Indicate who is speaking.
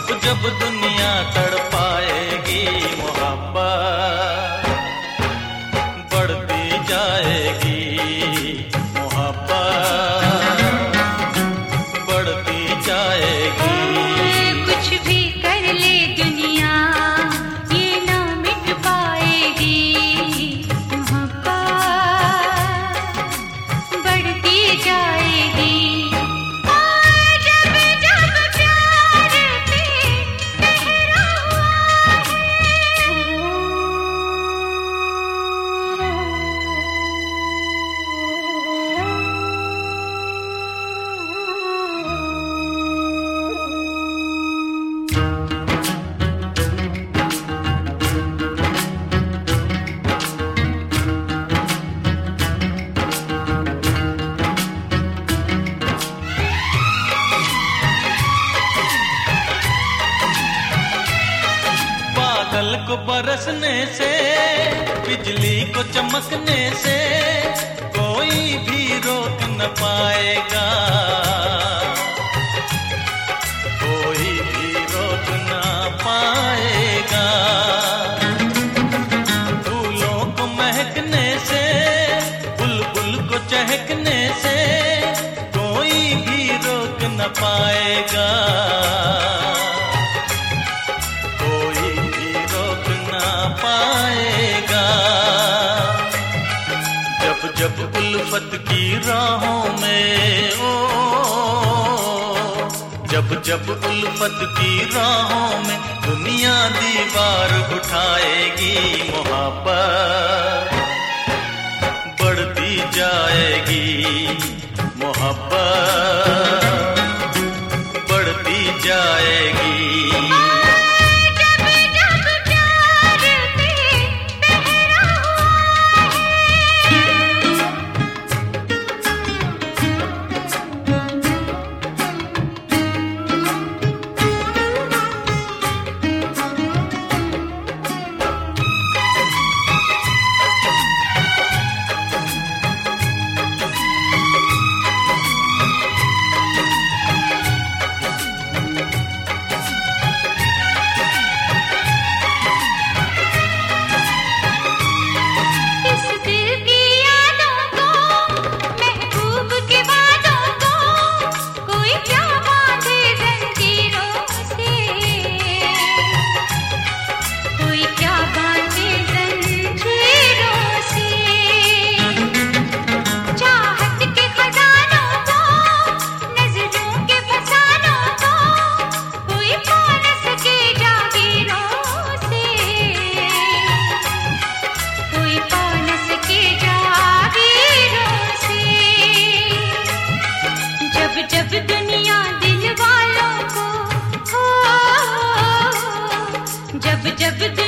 Speaker 1: जब जब दुनिया तड़पाएगी मोहब्बत बढ़ती जाएगी, मोहब्बत बढ़ती जाएगी।
Speaker 2: कुछ भी कर ले दुनिया ये ना मिट पाएगी, मोहब्बत बढ़ती जाएगी।
Speaker 1: बादल को बरसने से, बिजली को चमकने से कोई भी रोक न पाएगा, कोई भी रोक न पाएगा। फूलों को महकने से, बुलबुल को चहकने से कोई भी रोक न पाएगा, पाएगा। जब जब उल्फत की राहों में जब जब उल्फत की राहों में दुनिया दीवार उठाएगी, मोहब्बत बढ़ती जाएगी, मोहब्बत बढ़ती जाएगी। जब दुनिया दिल वालों को जब